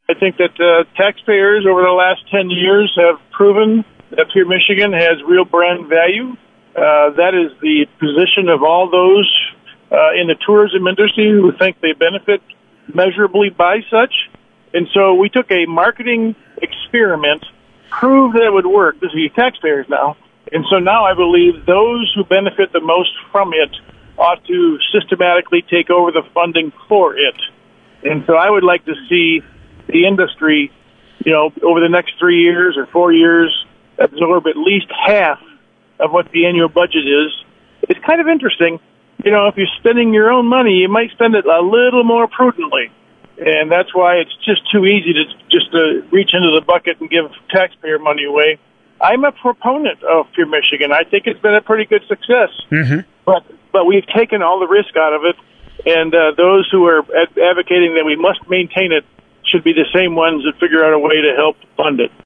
I think that taxpayers over the last 10 years have proven that Pure Michigan has real brand value. That is the position of all those in the tourism industry who think they benefit measurably by such. And so we took a marketing experiment, proved that it would work. This is the taxpayers now. And so now I believe those who benefit the most from it ought to systematically take over the funding for it. And so I would like to see the industry, over the next 3 years or 4 years, absorb at least half of what the annual budget is. It's kind of interesting. If you're spending your own money, you might spend it a little more prudently. And that's why it's just too easy to just reach into the bucket and give taxpayer money away. I'm a proponent of Pure Michigan. I think it's been a pretty good success. Mm-hmm. But we've taken all the risk out of it, and those who are advocating that we must maintain it should be the same ones that figure out a way to help fund it.